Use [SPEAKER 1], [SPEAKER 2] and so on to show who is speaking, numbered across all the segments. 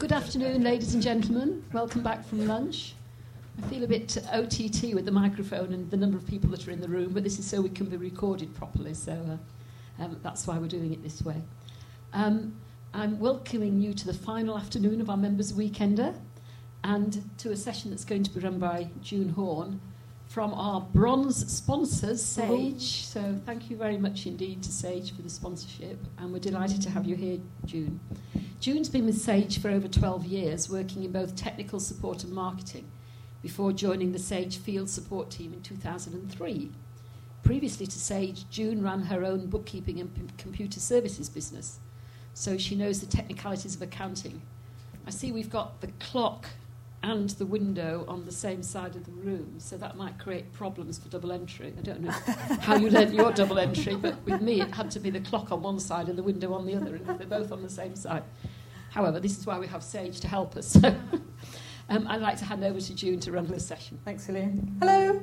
[SPEAKER 1] Good afternoon, ladies and gentlemen. Welcome back from lunch. I feel a bit OTT with the microphone and the number of people that are in the room, but this is so we can be recorded properly, so that's why we're doing it this way. I'm welcoming you to the final afternoon of our Members' Weekender and to a session that's going to be run by June Horn from our bronze sponsors, Sage. So thank you very much indeed to Sage for the sponsorship, and we're delighted to have you here, June. June's been with Sage for over 12 years, working in both technical support and marketing, before joining the Sage field support team in 2003. Previously to Sage, June ran her own bookkeeping and computer services business, so she knows the technicalities of accounting. I see we've got the clock and the window on the same side of the room, so that might create problems for double entry. I don't know how you learnt your double entry, but with me it had to be the clock on one side and the window on the other, and they're both on the same side. However, this is why we have Sage to help us. So I'd like to hand over to June to run this session.
[SPEAKER 2] Thanks, Elaine. Hello.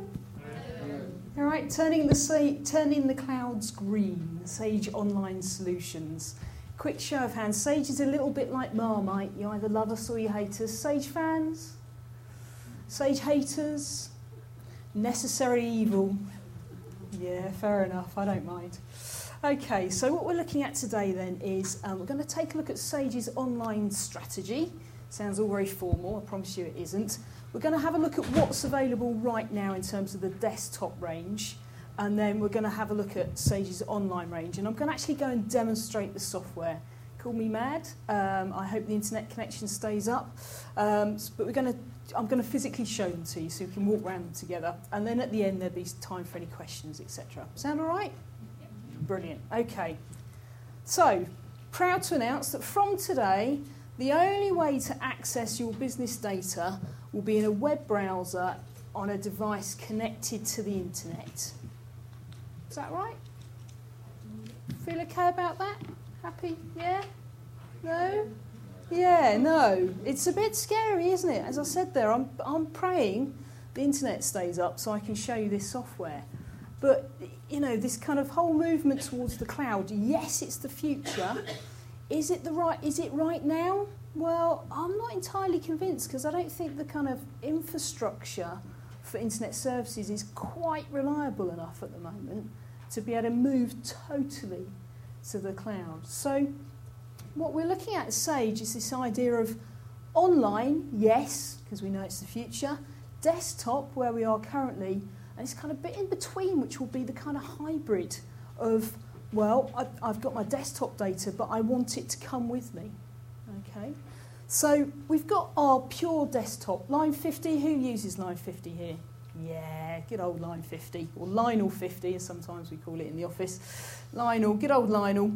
[SPEAKER 2] All right, turning the clouds green, Sage Online Solutions. Quick show of hands. Sage is a little bit like Marmite. You either love us or you hate us. Sage fans? Sage haters? Necessary evil? Yeah, fair enough. I don't mind. Okay, so what we're looking at today then is we're going to take a look at Sage's online strategy. Sounds all very formal. I promise you it isn't. We're going to have a look at what's available right now in terms of the desktop range. And then we're going to have a look at Sage's online range. And I'm going to actually go and demonstrate the software. Call me mad. I hope the internet connection stays up. But I'm going to physically show them to you so we can walk around them together. And then at the end, there'll be time for any questions, etc. Sound all right? Yep. Brilliant. Okay. So, proud to announce that from today, the only way to access your business data will be in a web browser on a device connected to the internet. Is that right? Feel okay about that? Happy? Yeah? No? Yeah, no. It's a bit scary, isn't it? As I said there, I'm praying the internet stays up so I can show you this software. But, you know, this kind of whole movement towards the cloud, yes, it's the future. Is it right now? Well, I'm not entirely convinced because I don't think the kind of infrastructure for internet services is quite reliable enough at the moment to be able to move totally to the cloud. So what we're looking at Sage is this idea of online, yes, because we know it's the future, desktop, where we are currently, and it's kind of bit in between, which will be the kind of hybrid of, well, I've got my desktop data, but I want it to come with me. Okay. So we've got our pure desktop. Line 50, who uses Line 50 here? Yeah, good old Line 50, or Lionel 50, as sometimes we call it in the office. Lionel, good old Lionel.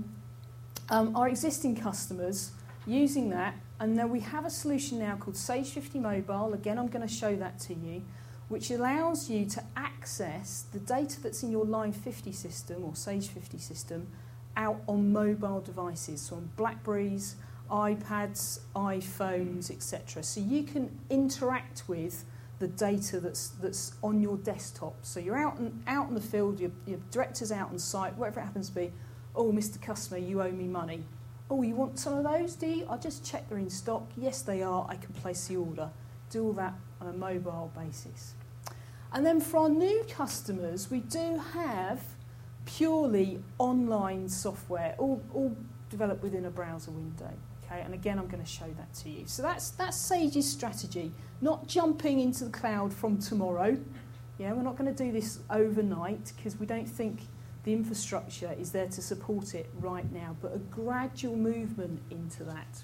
[SPEAKER 2] Our existing customers using that, and then we have a solution now called Sage 50 Mobile. Again, I'm going to show that to you, which allows you to access the data that's in your Line 50 system, or Sage 50 system, out on mobile devices, so on Blackberries, iPads, iPhones, etc. So you can interact with the data that's on your desktop. So you're out in the field, your director's out on site, whatever it happens to be. Oh, Mr. Customer, you owe me money. Oh, you want some of those, do you? I'll just check they're in stock. Yes, they are. I can place the order. Do all that on a mobile basis. And then for our new customers, we do have purely online software, all developed within a browser window. Okay, and again, I'm going to show that to you. So that's Sage's strategy, not jumping into the cloud from tomorrow. Yeah, we're not going to do this overnight because we don't think the infrastructure is there to support it right now, but a gradual movement into that.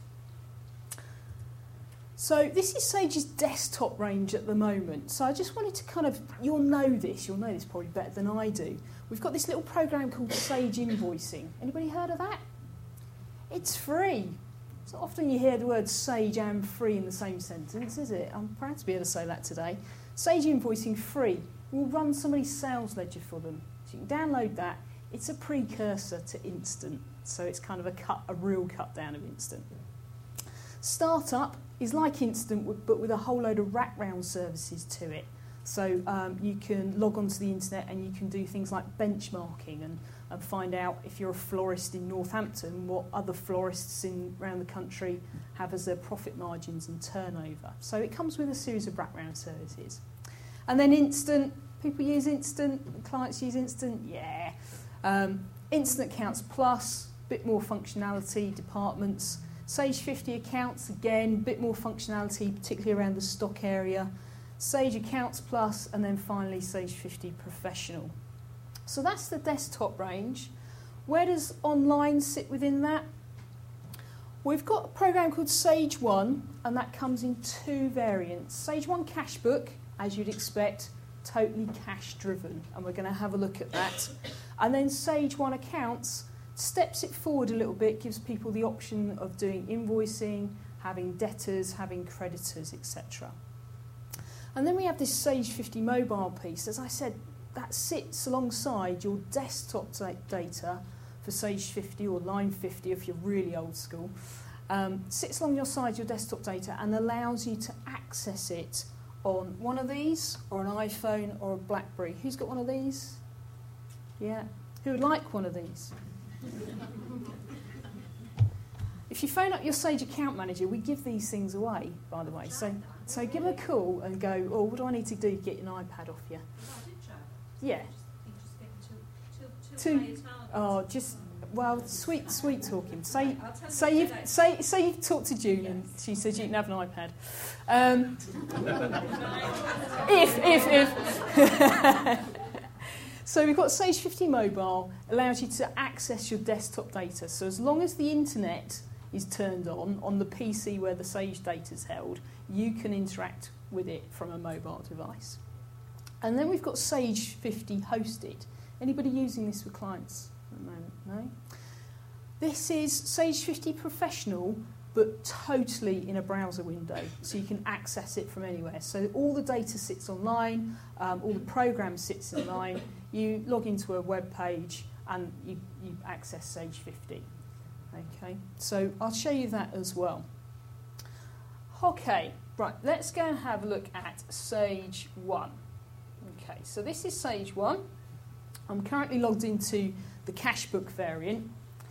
[SPEAKER 2] So this is Sage's desktop range at the moment. So I just wanted to kind of, you'll know this probably better than I do. We've got this little program called Sage Invoicing. Anybody heard of that? It's free. So often you hear the word Sage and free in the same sentence, is it? I'm proud to be able to say that today. Sage Invoicing free. We'll run somebody's sales ledger for them. So you can download that. It's a precursor to Instant. So it's kind of a real cut down of Instant. Startup is like Instant, but with a whole load of wraparound services to it. So you can log onto the internet and you can do things like benchmarking and and find out if you're a florist in Northampton, what other florists around the country have as their profit margins and turnover. So it comes with a series of background services. And then Instant, people use Instant, clients use Instant, yeah. Instant Accounts Plus, bit more functionality, departments. Sage 50 Accounts, again, bit more functionality, particularly around the stock area. Sage Accounts Plus, and then finally Sage 50 Professional. So that's the desktop range. Where does online sit within that? We've got a program called Sage 1, and that comes in two variants. Sage 1 Cashbook, as you'd expect, totally cash driven, and we're going to have a look at that. And then Sage 1 Accounts steps it forward a little bit, gives people the option of doing invoicing, having debtors, having creditors, etc. And then we have this Sage 50 mobile piece. As I said, that sits alongside your desktop data for Sage 50 or Line 50 if you're really old school. Sits alongside your desktop data and allows you to access it on one of these, or an iPhone, or a BlackBerry. Who's got one of these? Yeah. Who would like one of these? If you phone up your Sage account manager, we give these things away, by the way. So give them a call and go, oh, what do I need to do to get an iPad off you? Yeah. Sweet talking. Say you've talked to June and she says you can have an iPad. If. So we've got Sage 50 Mobile, allows you to access your desktop data. So as long as the internet is turned on the PC where the Sage data is held, you can interact with it from a mobile device. And then we've got Sage 50 Hosted. Anybody using this with clients at the moment? No? This is Sage 50 Professional, but totally in a browser window, so you can access it from anywhere. So all the data sits online, all the program sits online. You log into a web page and you access Sage 50. Okay, so I'll show you that as well. Okay, right, let's go and have a look at Sage 1. Okay, so this is Sage 1. I'm currently logged into the Cashbook variant.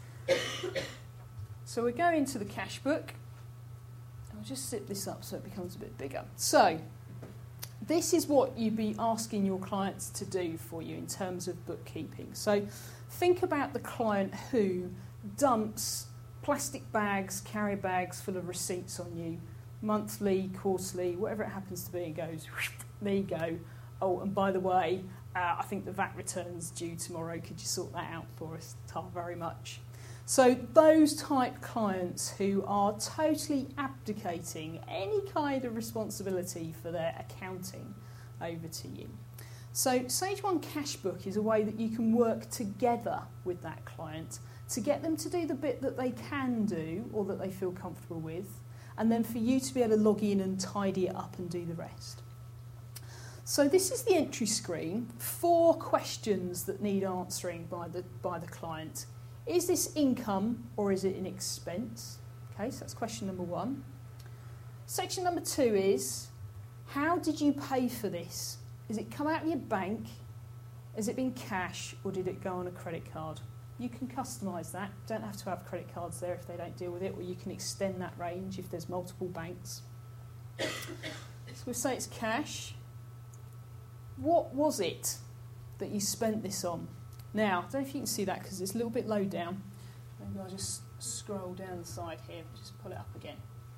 [SPEAKER 2] So we go into the Cashbook. I'll just zip this up so it becomes a bit bigger. So this is what you'd be asking your clients to do for you in terms of bookkeeping. So think about the client who dumps plastic bags, carrier bags full of receipts on you, monthly, quarterly, whatever it happens to be, and goes, there you go. Oh, and by the way, I think the VAT return's due tomorrow. Could you sort that out for us? Very much. So those type clients who are totally abdicating any kind of responsibility for their accounting over to you. So Sage 1 Cashbook is a way that you can work together with that client to get them to do the bit that they can do or that they feel comfortable with, and then for you to be able to log in and tidy it up and do the rest. So this is the entry screen. 4 questions that need answering by the client. Is this income or is it an expense? Okay, so that's question number 1. Section number 2 is, how did you pay for this? Is it come out of your bank? Has it been cash or did it go on a credit card? You can customise that. Don't have to have credit cards there if they don't deal with it, or you can extend that range if there's multiple banks. So we'll say it's cash. What was it that you spent this on? Now, I don't know if you can see that because it's a little bit low down. Maybe I'll just scroll down the side here and just pull it up again.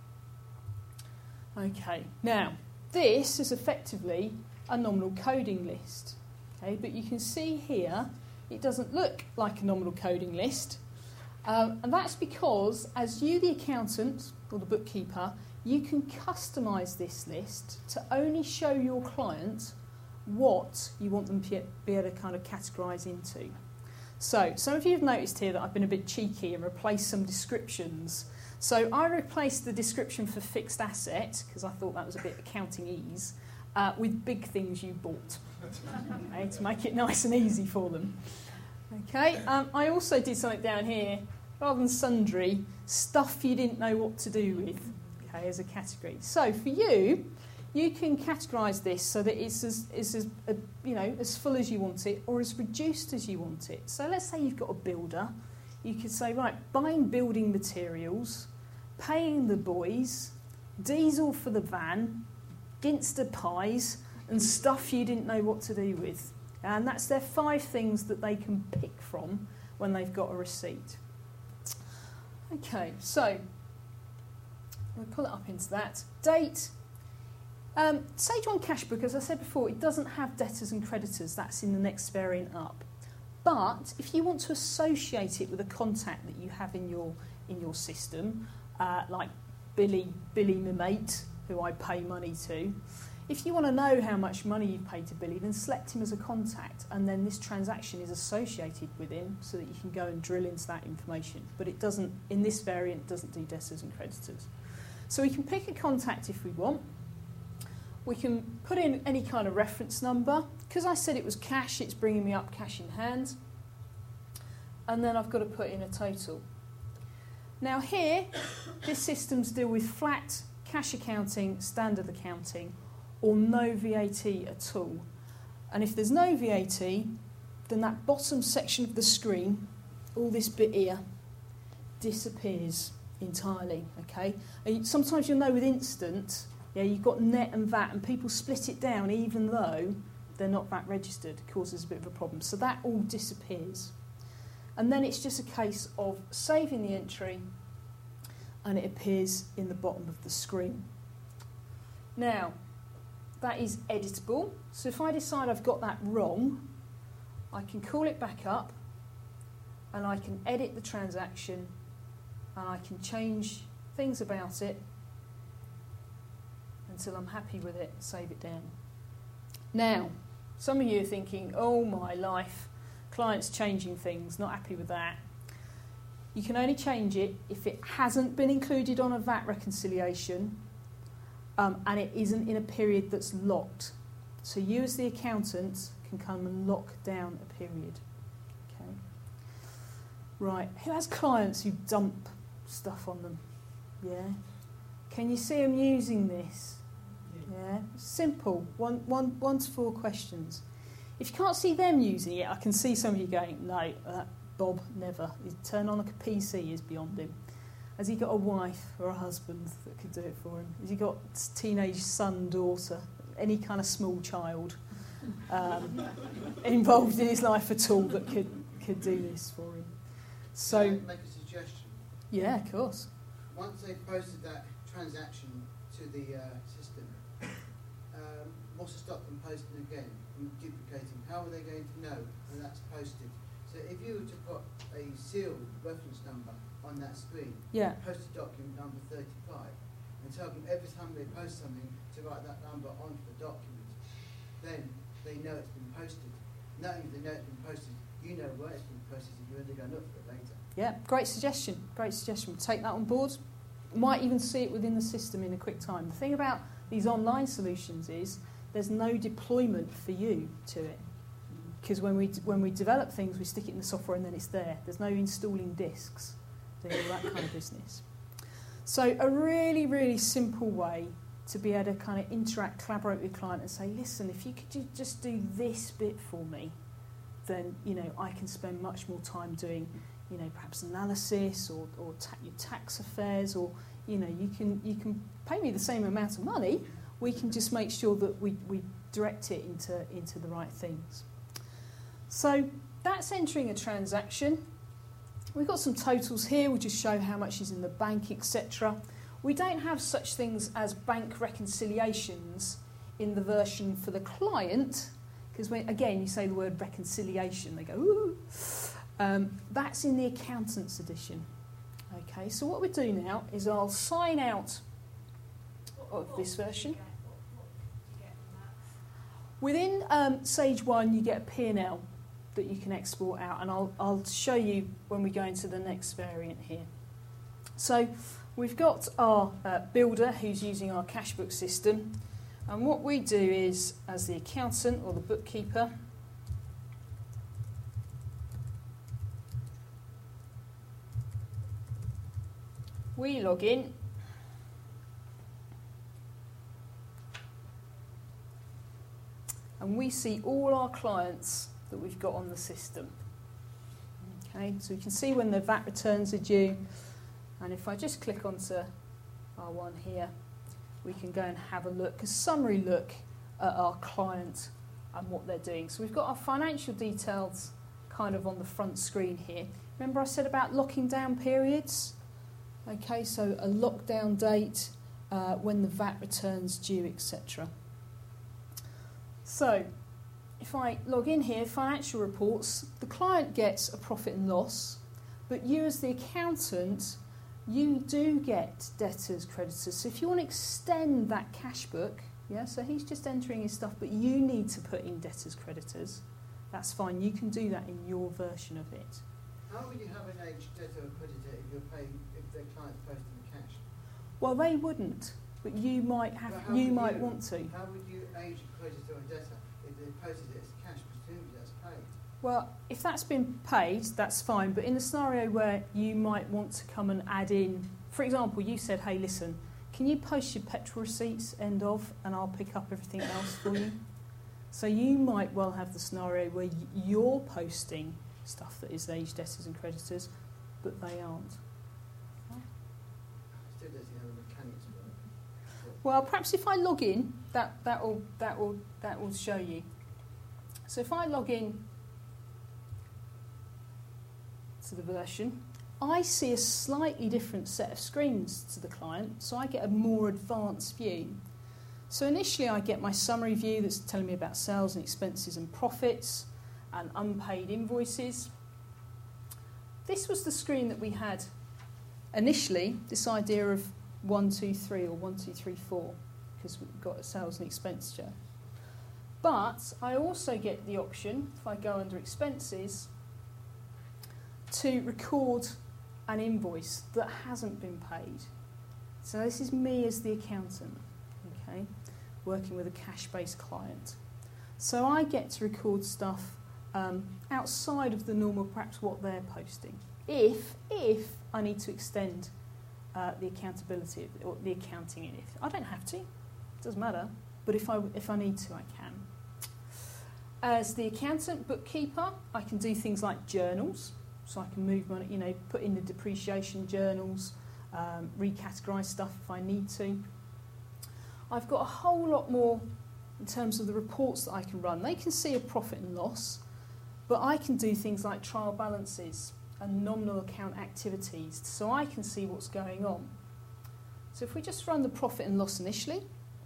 [SPEAKER 2] Okay, now, this is effectively a nominal coding list. Okay, but you can see here it doesn't look like a nominal coding list. And that's because, as you, the accountant or the bookkeeper, you can customise this list to only show your client what you want them to be able to kind of categorise into. So some of you have noticed here that I've been a bit cheeky and replaced some descriptions. So I replaced the description for fixed asset, because I thought that was a bit accounting ease, with big things you bought, okay, to make it nice and easy for them. Okay, I also did something down here, rather than sundry, stuff you didn't know what to do with, okay, as a category. So for you, you can categorise this so that it's as full as you want it or as reduced as you want it. So let's say you've got a builder. You could say, right, buying building materials, paying the boys, diesel for the van, Ginster pies, and stuff you didn't know what to do with. And that's their 5 things that they can pick from when they've got a receipt. Okay, so we'll pull it up into that. Date. Sage 1 cash book, as I said before, it doesn't have debtors and creditors. That's in the next variant up. But if you want to associate it with a contact that you have in your system, like Billy, my mate, who I pay money to, if you want to know how much money you've paid to Billy, then select him as a contact, and then this transaction is associated with him so that you can go and drill into that information. But it doesn't, in this variant, doesn't do debtors and creditors. So we can pick a contact if we want. We can put in any kind of reference number. Because I said it was cash, it's bringing me up cash in hand. And then I've got to put in a total. Now here, this system's deal with flat cash accounting, standard accounting, or no VAT at all. And if there's no VAT, then that bottom section of the screen, all this bit here, disappears entirely, okay? And sometimes you'll know with Instant, you've got net and VAT, and people split it down even though they're not VAT registered. It causes a bit of a problem. So that all disappears. And then it's just a case of saving the entry, and it appears in the bottom of the screen. Now, that is editable. So if I decide I've got that wrong, I can call it back up, and I can edit the transaction, and I can change things about it until I'm happy with it, save it down. Now, some of you are thinking, oh my life, client's changing things, not happy with that. You can only change it if it hasn't been included on a VAT reconciliation, and it isn't in a period that's locked. So you as the accountant can come and lock down a period. Okay. Right, who has clients who dump stuff on them? Yeah. Can you see them using this? Yeah. Simple, 1 to 4 questions. If you can't see them using it, I can see some of you going, no, Bob, never. He'd turn on a PC is beyond him. Has he got a wife or a husband that could do it for him? Has he got a teenage son, daughter, any kind of small child involved in his life at all that could do this for him? So,
[SPEAKER 3] can I make a suggestion?
[SPEAKER 2] Yeah, of course.
[SPEAKER 3] Once they've posted that transaction to the system, what's to stop them posting again and duplicating? How are they going to know when that's posted? So if you were to put a sealed reference number on that screen, post a document number 35, and tell them every time they post something to write that number onto the document, then they know it's been posted. Not only do they know it's been posted, you know where it's been posted, and you're going to go look for it later. Yeah,
[SPEAKER 2] great suggestion. Great suggestion. We'll take that on board. Might even see it within the system in a quick time. The thing about these online solutions is there's no deployment for you to it. Because when we develop things, we stick it in the software and then it's there. There's no installing disks, doing all that kind of business. So a really, really simple way to be able to kind of interact, collaborate with a client and say, listen, if you could just do this bit for me, then, I can spend much more time doing, perhaps analysis or your tax affairs, or, you can pay me the same amount of money. We can just make sure that we direct it into the right things. So that's entering a transaction. We've got some totals here. We'll just show how much is in the bank, etc. We don't have such things as bank reconciliations in the version for the client, because again, you say the word reconciliation, they go, ooh. That's in the accountant's edition. Okay, so what we do now is I'll sign out of this version. Within Sage 1, you get a P&L that you can export out, and I'll show you when we go into the next variant here. So we've got our builder who's using our cash book system, and what we do is, as the accountant or the bookkeeper, we log in. and we see all our clients that we've got on the system. Okay, so we can see when the VAT returns are due, and if I just click onto our one here, we can go and have a summary look at our client and what they're doing. So we've got our financial details kind of on the front screen here. Remember I said about locking down periods? Okay, so a lockdown date, when the VAT returns due, etc. So if I log in here, financial reports, the client gets a profit and loss, but you as the accountant, you do get debtors, creditors. So if you want to extend that cash book, yeah, so he's just entering his stuff, but you need to put in debtors, creditors, that's fine. You can do that in your version of it.
[SPEAKER 3] How would you have an aged debtor or creditor if their client's posting the cash?
[SPEAKER 2] Well, they wouldn't, but you might have. Might want to.
[SPEAKER 3] How would you age a creditor or debtor if they posted it as cash? Presumably that's paid.
[SPEAKER 2] Well, if that's been paid, that's fine. But in the scenario where you might want to come and add in, for example, you said, "Hey, listen, can you post your petrol receipts end of, and I'll pick up everything else for you." So you might well have the scenario where you're posting stuff that is aged debtors and creditors, but they aren't.
[SPEAKER 3] Still doesn't have the mechanics work.
[SPEAKER 2] Well, perhaps if I log in, that will show you. So if I log in to the version, I see a slightly different set of screens to the client, so I get a more advanced view. So initially I get my summary view that's telling me about sales and expenses and profits and unpaid invoices. This was the screen that we had initially, this idea of 1, 2, 3 or 1, 2, 3, 4, because we've got a sales and expenditure. But I also get the option, if I go under expenses, to record an invoice that hasn't been paid. So this is me as the accountant, okay, working with a cash-based client. So I get to record stuff outside of the normal, perhaps what they're posting. If I need to extend the accountability or the accounting in it, I don't have to. It doesn't matter. But if I need to, I can. As the accountant bookkeeper, I can do things like journals. So I can move money, put in the depreciation journals, recategorise stuff if I need to. I've got a whole lot more in terms of the reports that I can run. They can see a profit and loss, but I can do things like trial balances and nominal account activities, so I can see what's going on. So if we just run the profit and loss initially,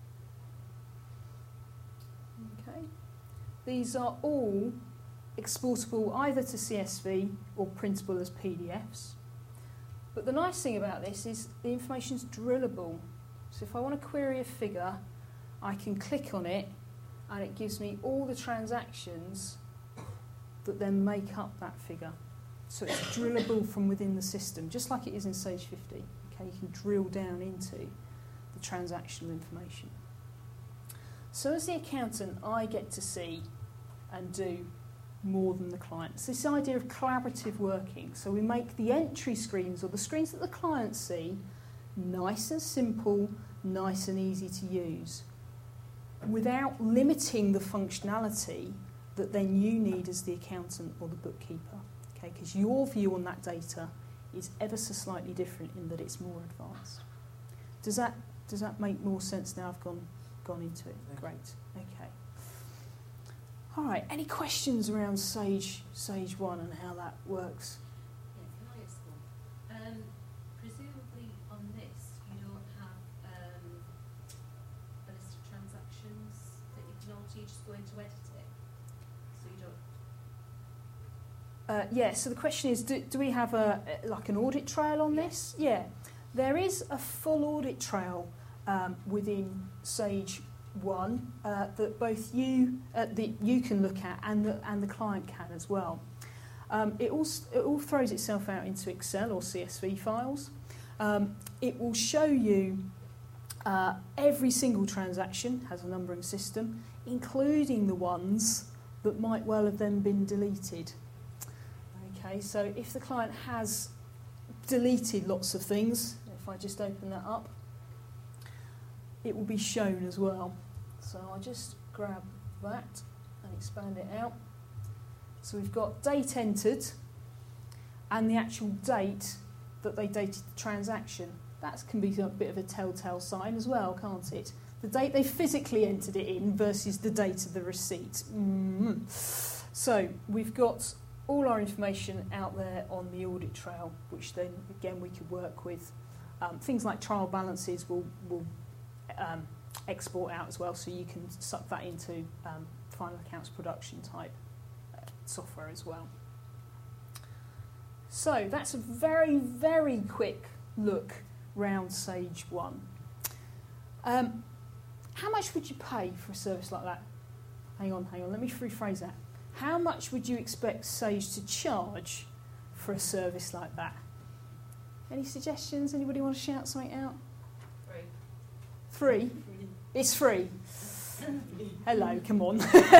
[SPEAKER 2] okay, these are all exportable either to CSV or printable as PDFs. But the nice thing about this is the information is drillable. So if I want to query a figure, I can click on it and it gives me all the transactions that then make up that figure. So it's drillable from within the system, just like it is in Sage 50. Okay, you can drill down into the transactional information. So as the accountant, I get to see and do more than the client. It's this idea of collaborative working. So we make the entry screens, or the screens that the clients see, nice and simple, nice and easy to use, without limiting the functionality that then you need as the accountant or the bookkeeper. Okay, because your view on that data is ever so slightly different in that it's more advanced. Does that make more sense now I've gone into it? Great. Okay. All right, any questions around Sage 1 and how that works?
[SPEAKER 4] Yeah, can I ask one? Presumably on this you don't have a list of transactions that you can alter, you just go into edit it, so you don't...
[SPEAKER 2] Yeah, so the question is, do we have an audit trail on this? Yeah, there is a full audit trail within Sage 1 that both you can look at and the client can as well. It all throws itself out into Excel or CSV files. It will show you every single transaction has a numbering system, including the ones that might well have then been deleted. Okay, so if the client has deleted lots of things, if I just open that up, it will be shown as well. So I'll just grab that and expand it out. So we've got date entered and the actual date that they dated the transaction. That can be a bit of a telltale sign as well, can't it? The date they physically entered it in versus the date of the receipt. So we've got all our information out there on the audit trail, which then again we could work with. Things like trial balances will export out as well, so you can suck that into final accounts production type software as well. So that's a very, very quick look round Sage 1. How much would you pay for a service like that? Hang on, let me rephrase that. How much would you expect Sage to charge for a service like that? Any suggestions? Anybody want to shout something out? Free? It's free. Hello, come on.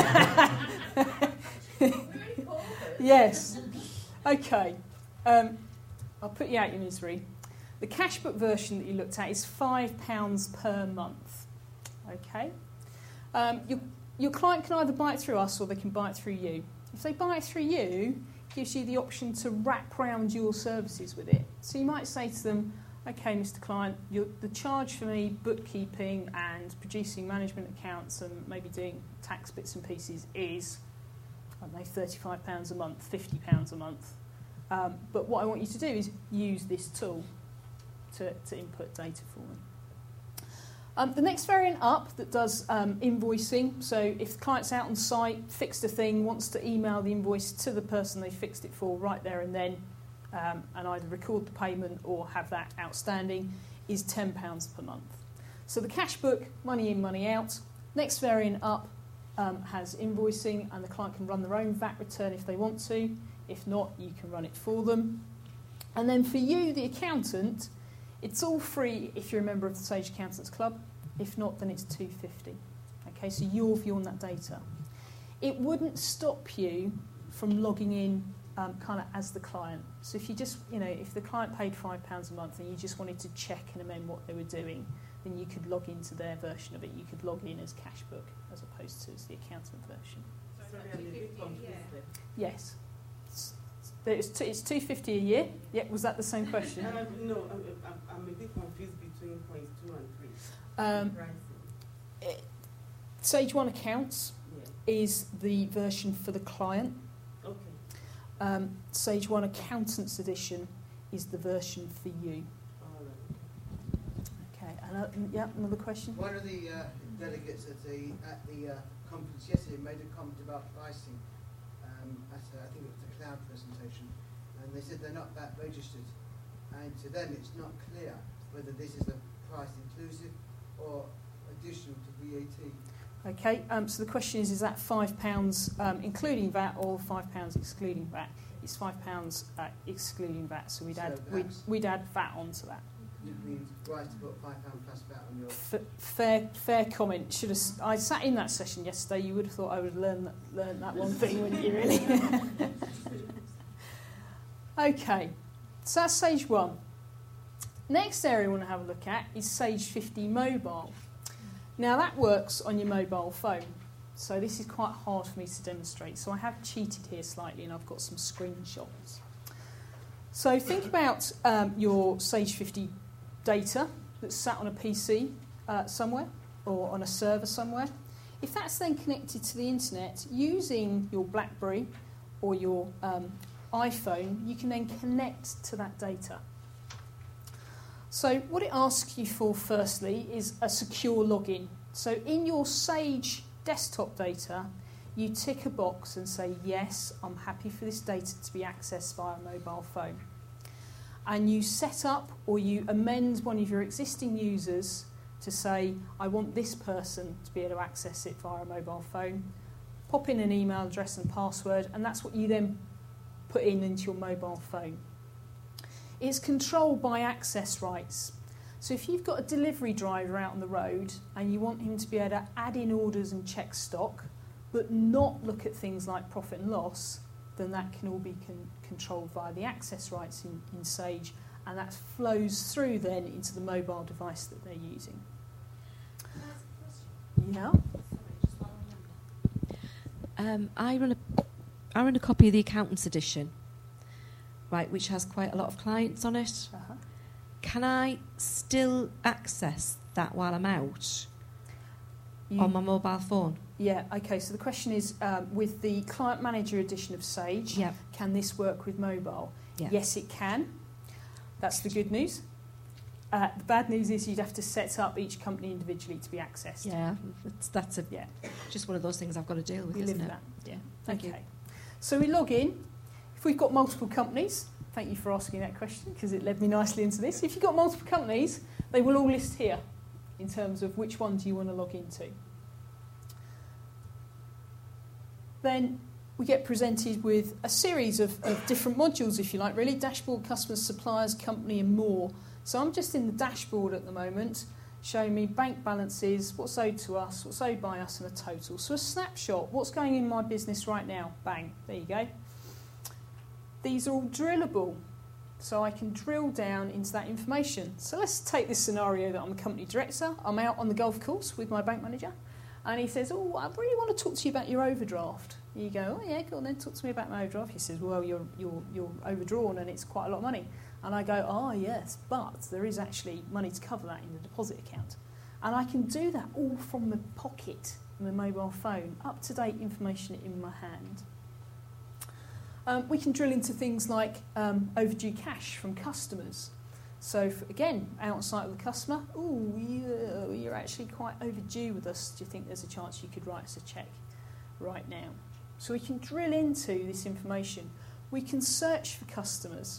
[SPEAKER 2] Yes. Okay. I'll put you out your misery. The cashbook version that you looked at is £5 per month. Okay. Your client can either buy it through us or they can buy it through you. If they buy it through you, it gives you the option to wrap around your services with it. So you might say to them, okay, Mr. Client, the charge for me, bookkeeping and producing management accounts and maybe doing tax bits and pieces is, I don't know, £35 a month, £50 a month. But what I want you to do is use this tool to input data for them. The next variant up that does invoicing, so if the client's out on site, fixed a thing, wants to email the invoice to the person they fixed it for right there and then, and either record the payment or have that outstanding, is £10 per month. So the cash book, money in, money out. Next variant up has invoicing, and the client can run their own VAT return if they want to. If not, you can run it for them. And then for you, the accountant, it's all free if you're a member of the Sage Accountants Club. If not, then it's $250. Okay, so your view on that data. It wouldn't stop you from logging in kind of as the client. So if you just, if the client paid £5 a month and you just wanted to check and amend what they were doing, then you could log into their version of it. You could log in as cashbook as opposed to as the accountant version. Yes. It's $250 a year. Yeah, was that the same question?
[SPEAKER 5] No, I'm a bit confused between points 2 and 3.
[SPEAKER 2] Sage 1 Accounts is the version for the client.
[SPEAKER 5] Okay.
[SPEAKER 2] Sage 1 Accountants Edition is the version for you. Okay, another question?
[SPEAKER 3] One of the delegates at the conference yesterday made a comment about pricing. I think it was the cloud presentation, and they said they're not VAT registered, and to them it's not clear whether this is a price inclusive or additional to VAT.
[SPEAKER 2] Okay, so the question is that £5 including VAT or £5 excluding VAT? It's £5 excluding VAT, so we'd add VAT onto that.
[SPEAKER 3] It means right to put £5 plus VAT on your...
[SPEAKER 2] Fair comment. I sat in that session yesterday. You would have thought I would have learned that one thing, wouldn't you, really? Okay, so that's Sage 1. Next area we want to have a look at is Sage 50 Mobile. Now that works on your mobile phone, so this is quite hard for me to demonstrate. So I have cheated here slightly and I've got some screenshots. So think about your Sage 50 data that's sat on a PC somewhere or on a server somewhere. If that's then connected to the internet using your BlackBerry or your iPhone, you can then connect to that data. So what it asks you for firstly is a secure login. So in your Sage desktop data, you tick a box and say, yes, I'm happy for this data to be accessed via a mobile phone. And you set up or you amend one of your existing users to say, I want this person to be able to access it via a mobile phone. Pop in an email address and password, and that's what you then put into your mobile phone. It's controlled by access rights. So if you've got a delivery driver out on the road and you want him to be able to add in orders and check stock, but not look at things like profit and loss, then that can all be controlled via the access rights in Sage, and that flows through then into the mobile device that they're using.
[SPEAKER 4] Can I ask a question?
[SPEAKER 2] Yeah.
[SPEAKER 4] Sorry, just while I'm on that.
[SPEAKER 6] I run a copy of the Accountants Edition, right, which has quite a lot of clients on it.
[SPEAKER 2] Uh-huh.
[SPEAKER 6] Can I still access that while I'm out on my mobile phone?
[SPEAKER 2] Yeah, okay, so the question is, with the Client Manager edition of Sage,
[SPEAKER 6] Yep.
[SPEAKER 2] can this work with mobile?
[SPEAKER 6] Yep.
[SPEAKER 2] Yes, it can. That's the good news. The bad news is you'd have to set up each company individually to be accessed.
[SPEAKER 6] Yeah, that's just one of those things I've got to deal with,
[SPEAKER 2] We
[SPEAKER 6] isn't
[SPEAKER 2] live
[SPEAKER 6] it?
[SPEAKER 2] with that.
[SPEAKER 6] Yeah, thank you.
[SPEAKER 2] Okay. So we log in. If we've got multiple companies, thank you for asking that question because it led me nicely into this. If you've got multiple companies, they will all list here in terms of which one do you want to log into. Then we get presented with a series of different modules, if you like, really. Dashboard, customers, suppliers, company and more. So I'm just in the dashboard at the moment, showing me bank balances, what's owed to us, what's owed by us and a total. So a snapshot, what's going in my business right now? Bang, there you go. These are all drillable, so I can drill down into that information. So let's take this scenario that I'm a company director. I'm out on the golf course with my bank manager, and he says, oh, I really want to talk to you about your overdraft. You go, oh yeah, go on then, talk to me about my overdraft. He says, well, you're overdrawn and it's quite a lot of money. And I go, oh yes, but there is actually money to cover that in the deposit account. And I can do that all from the pocket, from the mobile phone, up-to-date information in my hand. We can drill into things like overdue cash from customers. So again, outside of the customer, oh, you're actually quite overdue with us. Do you think there's a chance you could write us a cheque right now? So we can drill into this information. We can search for customers.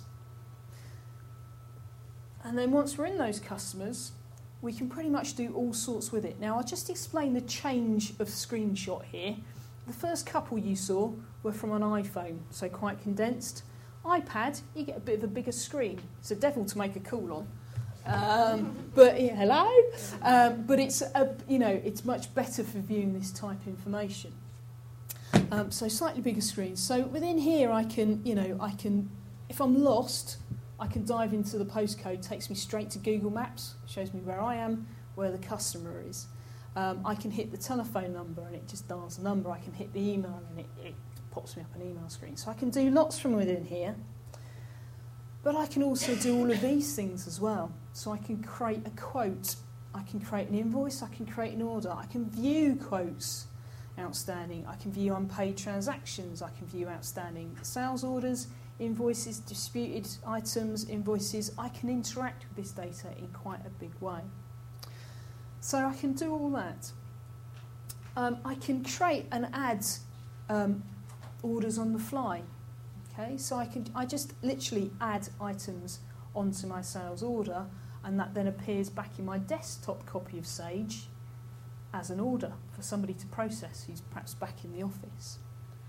[SPEAKER 2] And then once we're in those customers, we can pretty much do all sorts with it. Now, I'll just explain the change of screenshot here. The first couple you saw were from an iPhone, so quite condensed. iPad, you get a bit of a bigger screen. It's a devil to make a call on. But yeah, hello. But it's it's much better for viewing this type of information. So slightly bigger screen. So within here, I can if I'm lost, I can dive into the postcode. Takes me straight to Google Maps. Shows me where I am, where the customer is. I can hit the telephone number and it just dials the number. I can hit the email and it pops me up an email screen. So I can do lots from within here. But I can also do all of these things as well. So I can create a quote. I can create an invoice. I can create an order. I can view quotes outstanding. I can view unpaid transactions. I can view outstanding sales orders, invoices, disputed items, invoices. I can interact with this data in quite a big way. So I can do all that. I can create and add orders on the fly. Okay, so I just literally add items onto my sales order, and that then appears back in my desktop copy of Sage as an order for somebody to process who's perhaps back in the office.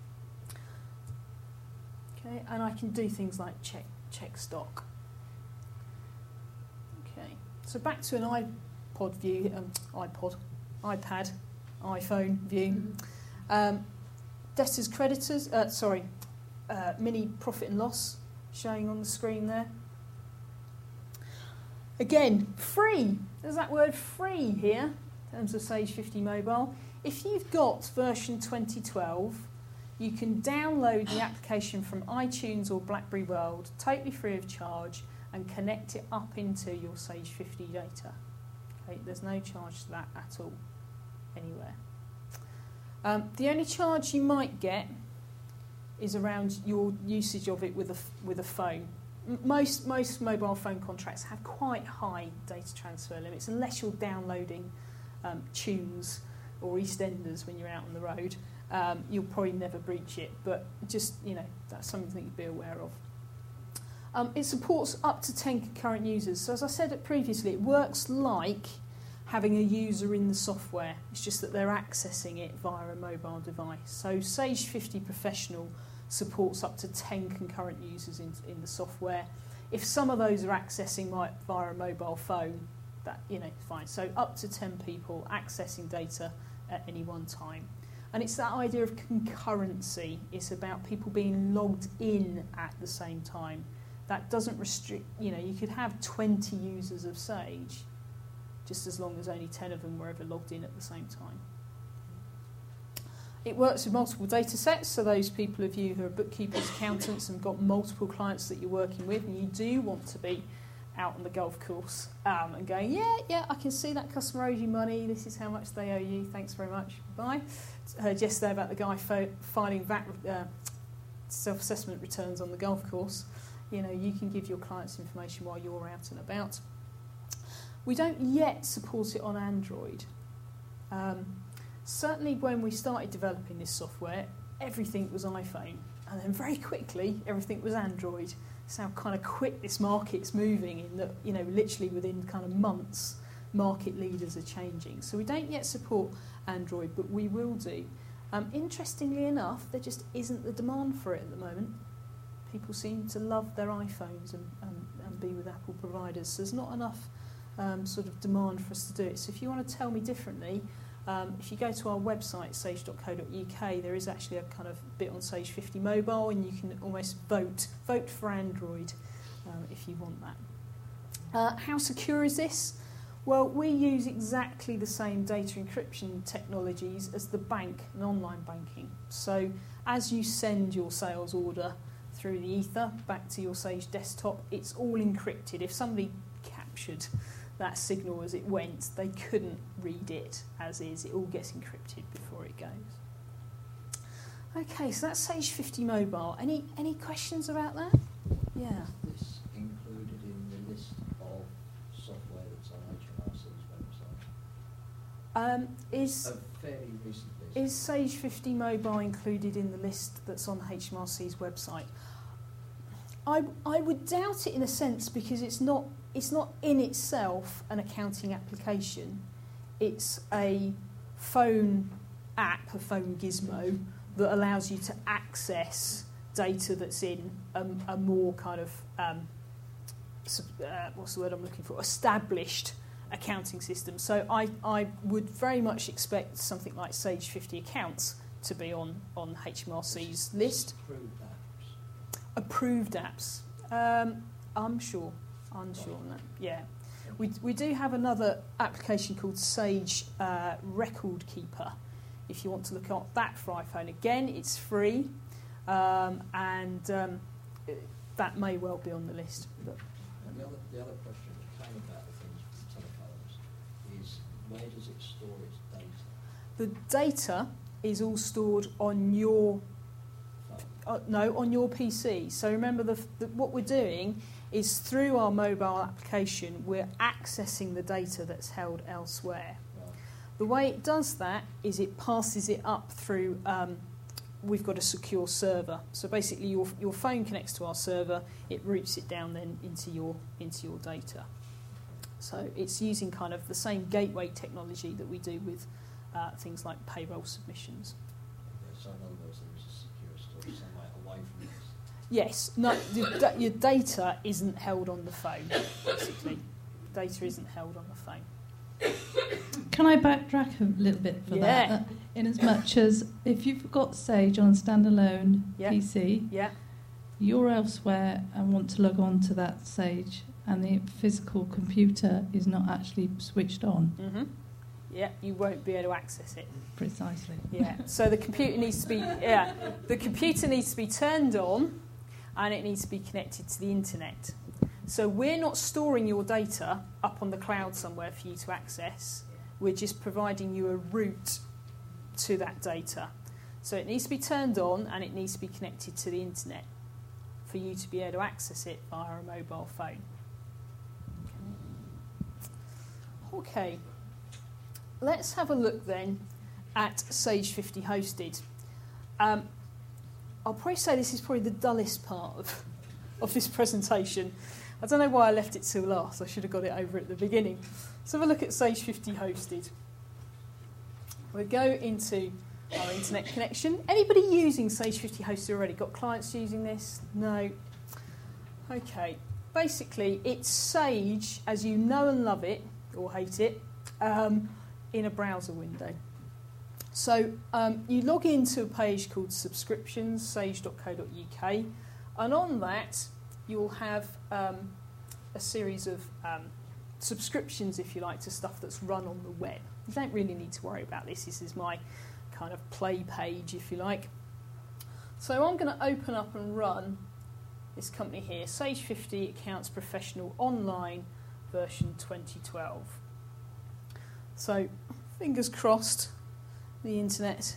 [SPEAKER 2] Okay, and I can do things like check stock. Okay, so back to an iPad, iPhone view. Debtors, creditors, mini profit and loss showing on the screen there. Again, free. There's that word free here in terms of Sage 50 Mobile. If you've got version 2012, you can download the application from iTunes or BlackBerry World totally free of charge and connect it up into your Sage 50 data. Okay, there's no charge to that at all, anywhere. The only charge you might get is around your usage of it with a phone. Most mobile phone contracts have quite high data transfer limits, unless you're downloading tunes or EastEnders when you're out on the road. You'll probably never breach it, but just, that's something that you'd be aware of. It supports up to 10 concurrent users. So as I said previously, it works like having a user in the software. It's just that they're accessing it via a mobile device. So Sage 50 Professional supports up to 10 concurrent users in the software. If some of those are accessing via a mobile phone, that fine. So up to 10 people accessing data at any one time. And it's that idea of concurrency. It's about people being logged in at the same time. That doesn't restrict, you could have 20 users of Sage, just as long as only 10 of them were ever logged in at the same time. It works with multiple data sets, so those people of you who are bookkeepers, accountants, and got multiple clients that you're working with, and you do want to be out on the golf course and going, yeah, I can see that customer owes you money, this is how much they owe you, thanks very much, bye. I heard yesterday about the guy filing VAT self-assessment returns on the golf course. You know, you can give your clients information while you're out and about. We don't yet support it on Android. Certainly when we started developing this software, everything was iPhone, and then very quickly everything was Android. It's how kind of quick this market's moving, in that, you know, literally within kind of months, market leaders are changing. So we don't yet support Android, but we will do. Interestingly enough, there just isn't the demand for it at the moment. People seem to love their iPhones and be with Apple providers. So there's not enough sort of demand for us to do it. So if you want to tell me differently, if you go to our website, sage.co.uk, there is actually a kind of bit on Sage 50 Mobile, and you can almost vote for Android if you want that. How secure is this? Well, we use exactly the same data encryption technologies as the bank and online banking. So as you send your sales order through the ether back to your Sage desktop, it's all encrypted. If somebody captured that signal as it went, they couldn't read it as is. It all gets encrypted before it goes. Okay, so that's Sage 50 Mobile. Any questions about that? Yeah.
[SPEAKER 7] Is this included in the list of software that's on HMRC's website? A fairly recent list.
[SPEAKER 2] Is Sage 50 Mobile included in the list that's on HMRC's website? I would doubt it in a sense, because it's not in itself an accounting application. It's a phone app, a phone gizmo, that allows you to access data that's in a more kind of, what's the word I'm looking for, established accounting system. So I would very much expect something like Sage 50 Accounts to be on HMRC's list. Approved apps. Unsure on that. Yeah, we do have another application called Sage Record Keeper. If you want to look at that for iPhone, again, it's free, and that may well be on the list. But
[SPEAKER 7] and the other question that came about the things with telephones is, where does it store its data?
[SPEAKER 2] The data is all stored on your on your PC. So remember, what we're doing is, through our mobile application, we're accessing the data that's held elsewhere.
[SPEAKER 7] Right.
[SPEAKER 2] The way it does that is it passes it up through, we've got a secure server. So basically your phone connects to our server, it routes it down then into your data. So it's using kind of the same gateway technology that we do with things like payroll submissions.
[SPEAKER 7] Okay, so in other words, there is a secure storage somewhere away from this.
[SPEAKER 2] Yes, no, your data isn't held on the phone, basically. Data isn't held on the phone.
[SPEAKER 8] Can I backtrack a little bit for that? In as much as, if you've got Sage on a standalone PC, you're elsewhere and want to log on to that Sage, and the physical computer is not actually switched on.
[SPEAKER 2] Mm-hmm. Yeah, you won't be able to access it.
[SPEAKER 8] Precisely.
[SPEAKER 2] Yeah. So the computer needs to be turned on, and it needs to be connected to the internet. So we're not storing your data up on the cloud somewhere for you to access. We're just providing you a route to that data. So it needs to be turned on, and it needs to be connected to the internet for you to be able to access it via a mobile phone. Okay. Let's have a look then at Sage 50 Hosted. I'll probably say this is probably the dullest part of this presentation. I don't know why I left it till last. I should have got it over at the beginning. Let's have a look at Sage 50 Hosted. We'll go into our internet connection. Anybody using Sage 50 Hosted already? Got clients using this? No? Okay. Basically, it's Sage as you know and love it, or hate it, in a browser window. So you log into a page called subscriptions, sage.co.uk, and on that you'll have a series of subscriptions, if you like, to stuff that's run on the web. You don't really need to worry about this. This is my kind of play page, if you like. So I'm going to open up and run this company here, Sage 50 Accounts Professional Online version 2012. So fingers crossed the internet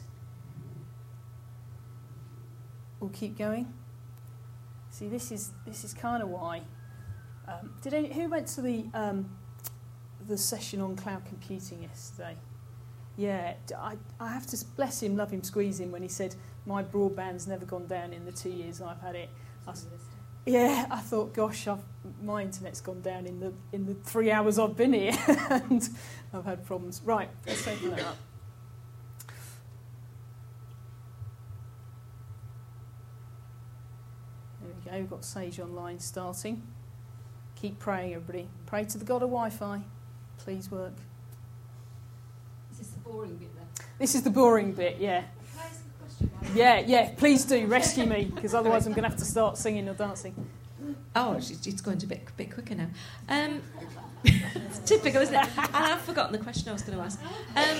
[SPEAKER 2] will keep going. See, this is kind of why. Who went to the session on cloud computing yesterday? Yeah, I have to bless him, love him, squeeze him when he said my broadband's never gone down in the 2 years I've had it. I thought, gosh, my internet's gone down in the 3 hours I've been here, and I've had problems. Right, let's open that up. There we go. We've got Sage Online starting. Keep praying, everybody. Pray to the God of Wi-Fi. Please work.
[SPEAKER 1] Is this the boring bit then?
[SPEAKER 2] This is the boring bit, yeah.
[SPEAKER 4] Can I ask a question?
[SPEAKER 2] Yeah, please do. Rescue me, because otherwise I'm going to have to start singing or dancing.
[SPEAKER 6] Oh, it's going to be a bit quicker now. It's typical, isn't it? And I've forgotten the question I was going to ask.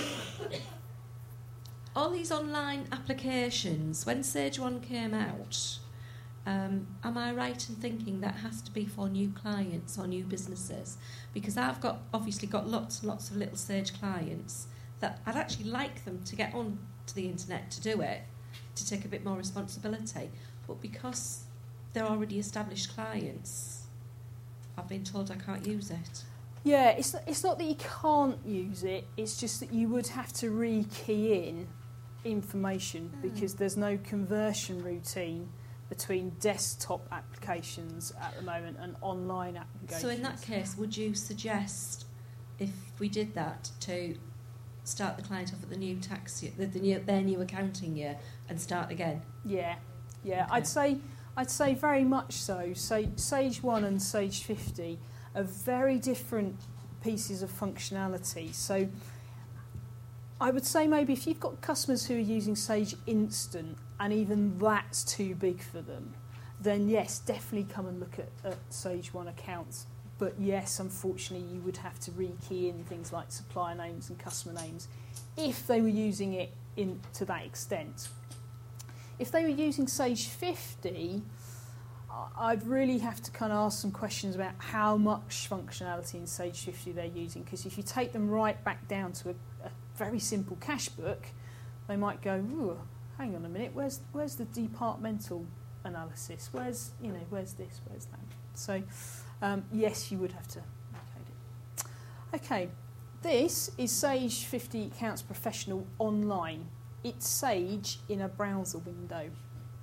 [SPEAKER 6] All these online applications, when Sage 1 came out, am I right in thinking that has to be for new clients or new businesses? Because I've obviously got lots and lots of little Sage clients that I'd actually like them to get on to the internet to do it, to take a bit more responsibility. But because they're already established clients, I've been told I can't use it.
[SPEAKER 2] Yeah, it's not that you can't use it, it's just that you would have to re-key in information because there's no conversion routine between desktop applications at the moment and online applications.
[SPEAKER 6] So in that case, would you suggest, if we did that, to start the client off at the new tax year, their new accounting year, and start again?
[SPEAKER 2] Yeah.
[SPEAKER 6] Okay.
[SPEAKER 2] I'd say very much so. Sage 1 and Sage 50 are very different pieces of functionality. So I would say maybe if you've got customers who are using Sage Instant and even that's too big for them, then yes, definitely come and look at Sage 1 accounts. But yes, unfortunately, you would have to re-key in things like supplier names and customer names if they were using it to that extent. If they were using Sage 50, I'd really have to kind of ask some questions about how much functionality in Sage 50 they're using, because if you take them right back down to a very simple cash book, they might go, ooh, hang on a minute, where's the departmental analysis? Where's this, where's that? So, yes, you would have to recode it. Okay, this is Sage 50 Accounts Professional Online. It's Sage in a browser window.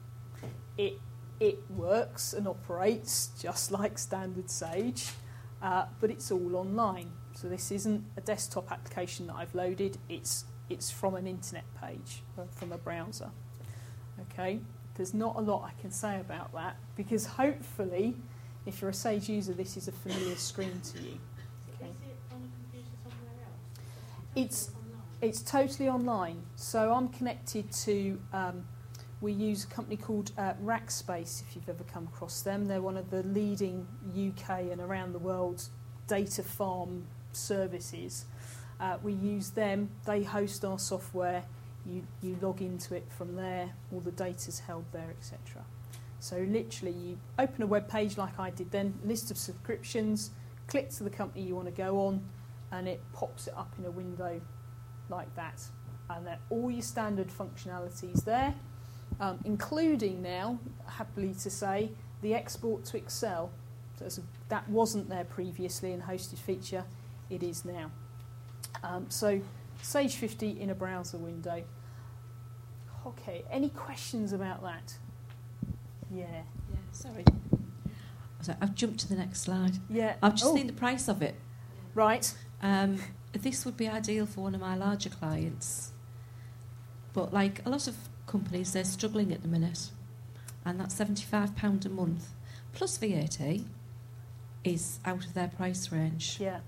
[SPEAKER 2] It works and operates just like standard Sage, but it's all online. So this isn't a desktop application that I've loaded. It's from an internet page, from a browser. Okay, there's not a lot I can say about that because hopefully, if you're a Sage user, this is a familiar screen to you. Okay.
[SPEAKER 5] Is it on a computer somewhere else?
[SPEAKER 2] It's totally online. So I'm connected to, we use a company called Rackspace, if you've ever come across them. They're one of the leading UK and around the world data farm services. We use them. They host our software. You log into it from there. All the data's held there, etc. So literally you open a web page like I did then, list of subscriptions, click to the company you want to go on, and it pops it up in a window like that, and all your standard functionalities there, including now, happily to say, the export to Excel. So that wasn't there previously in hosted feature, it is now. So Sage 50 in a browser window. Okay, any questions about that? Yeah,
[SPEAKER 6] sorry. So I've jumped to the next slide.
[SPEAKER 2] Yeah.
[SPEAKER 6] I've just seen the price of it.
[SPEAKER 2] Right.
[SPEAKER 6] This would be ideal for one of my larger clients. But like a lot of companies, they're struggling at the minute. And that £75 a month plus VAT is out of their price range.
[SPEAKER 2] Yeah.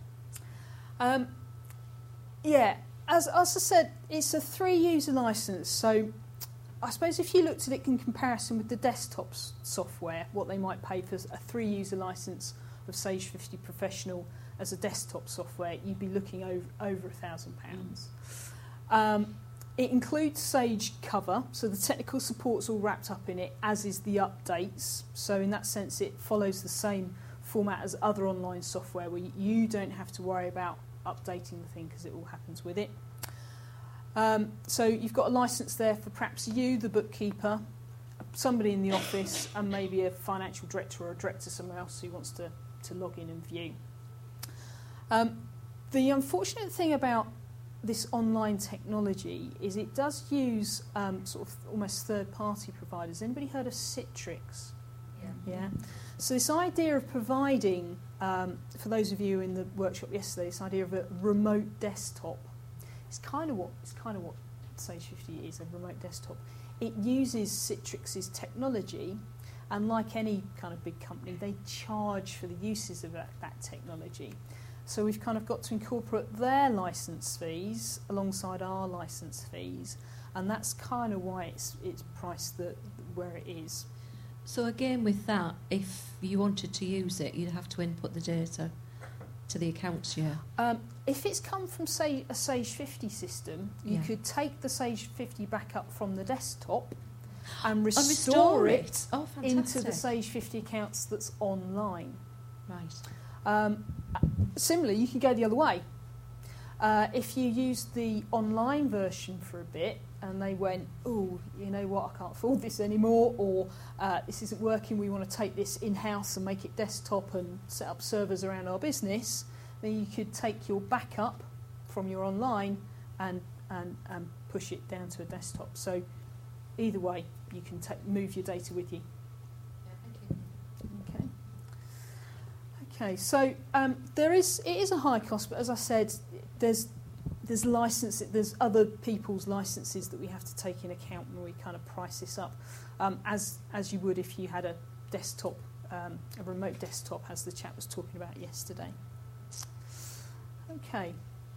[SPEAKER 2] As I said, it's a 3-user license. So I suppose if you looked at it in comparison with the desktop software, what they might pay for a 3-user license of Sage 50 Professional as a desktop software, you'd be looking over £1,000. It includes Sage Cover, so the technical support's all wrapped up in it, as is the updates. So in that sense, it follows the same format as other online software where you don't have to worry about updating the thing because it all happens with it. So you've got a licence there for perhaps you, the bookkeeper, somebody in the office, and maybe a financial director or a director somewhere else who wants to log in and view. The unfortunate thing about this online technology is it does use sort of almost third-party providers. Anybody heard of Citrix? Yeah. So this idea of providing, for those of you in the workshop yesterday, this idea of a remote desktop, it's kind of what Sage 50 is, a remote desktop. It uses Citrix's technology, and like any kind of big company, they charge for the uses of that technology. So we've kind of got to incorporate their licence fees alongside our licence fees, and that's kind of why it's priced where it is.
[SPEAKER 6] So again, with that, if you wanted to use it, you'd have to input the data to the accounts, yeah?
[SPEAKER 2] If it's come from, say, a Sage 50 system, you could take the Sage 50 back up from the desktop and restore it into the Sage 50 accounts that's online.
[SPEAKER 6] Right.
[SPEAKER 2] Similarly, you can go the other way. If you used the online version for a bit and they went, oh, you know what, I can't afford this anymore, or this isn't working, we want to take this in-house and make it desktop and set up servers around our business, then you could take your backup from your online and push it down to a desktop. So either way, you can move your data with you. Okay, so it is a high cost, but as I said, there's other people's licenses that we have to take in account when we kind of price this up, as you would if you had a desktop, a remote desktop, as the chap was talking about yesterday. Okay.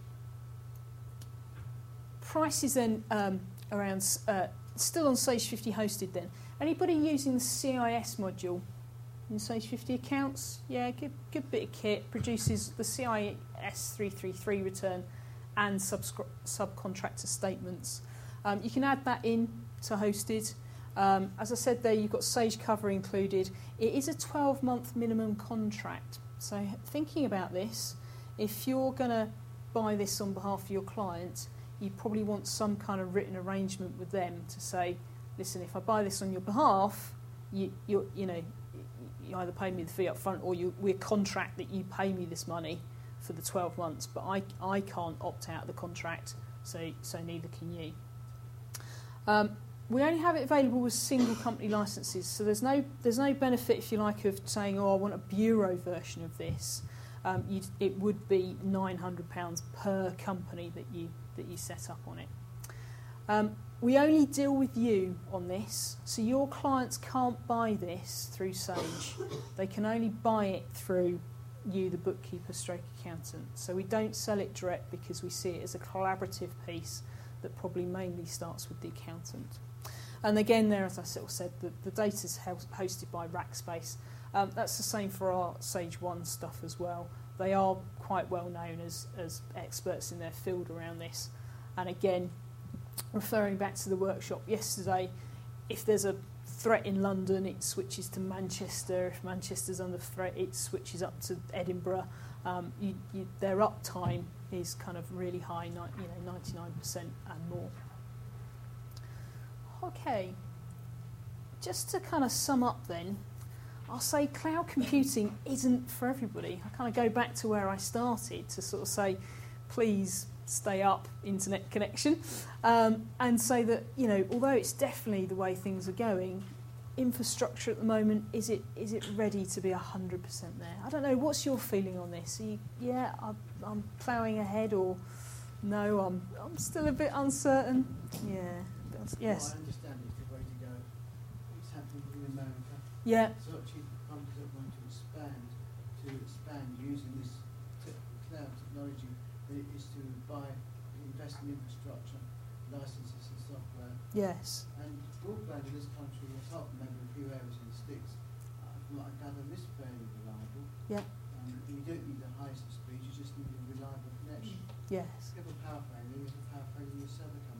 [SPEAKER 2] Prices then around still on Sage 50 hosted then. Anybody using the CIS module? In Sage 50 accounts, yeah, good bit of kit, produces the CIS 333 return and subcontractor statements. You can add that in to hosted. As I said there, you've got Sage Cover included. It is a 12-month minimum contract. So thinking about this, if you're going to buy this on behalf of your client, you probably want some kind of written arrangement with them to say, listen, if I buy this on your behalf, you either pay me the fee up front or we contract that you pay me this money for the 12 months, but I can't opt out of the contract, so neither can you. We only have it available with single company licenses, so there's no benefit, if you like, of saying, oh, I want a bureau version of this. It would be £900 per company that you set up on it. We only deal with you on this, so your clients can't buy this through Sage. They can only buy it through you, the bookkeeper stroke accountant. So we don't sell it direct because we see it as a collaborative piece that probably mainly starts with the accountant. And again there, as I sort of said, the data's hosted by Rackspace. That's the same for our Sage 1 stuff as well. They are quite well known as experts in their field around this. And again, referring back to the workshop yesterday, if there's a threat in London, it switches to Manchester. If Manchester's under threat, it switches up to Edinburgh. Their uptime is kind of really high, 99% and more. Okay, just to kind of sum up then, I'll say cloud computing isn't for everybody. I kind of go back to where I started to sort of say, please stay up, internet connection, and say that, although it's definitely the way things are going, infrastructure at the moment, is it ready to be 100% there? I don't know, what's your feeling on this? I'm ploughing ahead, or no, I'm still a bit uncertain? Yeah. Yes.
[SPEAKER 3] Well, I understand it's the way to go. It's happening in America.
[SPEAKER 2] Yeah.
[SPEAKER 3] So actually companies are going to expand using this cloud technology, than it is to invest in infrastructure, licenses and software.
[SPEAKER 2] Yes.
[SPEAKER 3] And broadband in this country, apart from maybe a few areas in the sticks, from what I gather, is fairly reliable.
[SPEAKER 2] Yeah.
[SPEAKER 3] You don't need the highest of speed, you just need a reliable connection.
[SPEAKER 2] Yes.
[SPEAKER 3] If you have a power failure, your server comes down.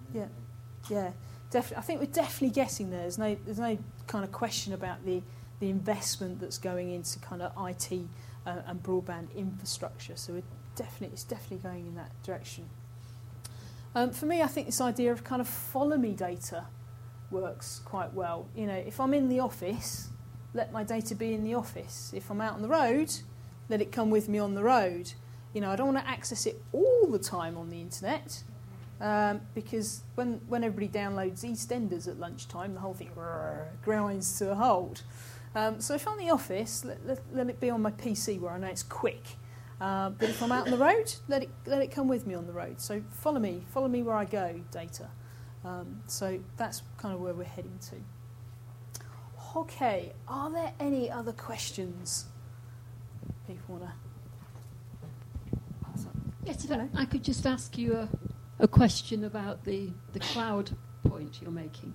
[SPEAKER 2] Yeah. I think we're definitely getting there. There's no kind of question about the investment that's going into kind of IT and broadband infrastructure. So it's definitely going in that direction. For me, I think this idea of kind of follow me data works quite well. You know, if I'm in the office, let my data be in the office. If I'm out on the road, let it come with me on the road. You know, I don't want to access it all the time on the internet. Because when everybody downloads EastEnders at lunchtime, the whole thing grinds to a halt. So if I'm in the office, let it be on my PC where I know it's quick. But if I'm out on the road, let it come with me on the road. So follow me where I go, data. So that's kind of where we're heading to. Okay, are there any other questions people want to pass on?
[SPEAKER 1] Yes, if I could just ask you a question about the cloud point you're making.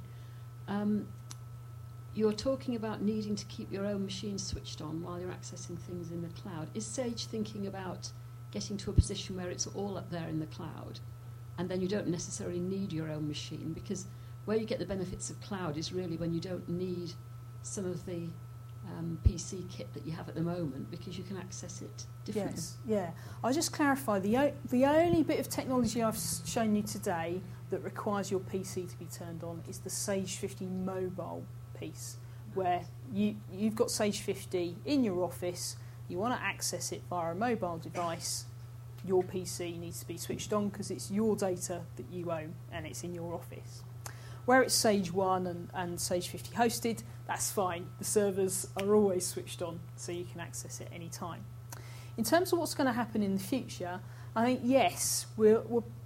[SPEAKER 1] You're talking about needing to keep your own machine switched on while you're accessing things in the cloud. Is Sage thinking about getting to a position where it's all up there in the cloud and then you don't necessarily need your own machine? Because where you get the benefits of cloud is really when you don't need some of the PC kit that you have at the moment because you can access it differently.
[SPEAKER 2] Yes, yeah. I'll just clarify, the only bit of technology I've shown you today that requires your PC to be turned on is the Sage 50 mobile piece, where you've got Sage 50 in your office, you want to access it via a mobile device, your PC needs to be switched on because it's your data that you own and it's in your office. Where it's Sage 1 and Sage 50 hosted, that's fine. The servers are always switched on, so you can access it any time. In terms of what's going to happen in the future, I think yes, we're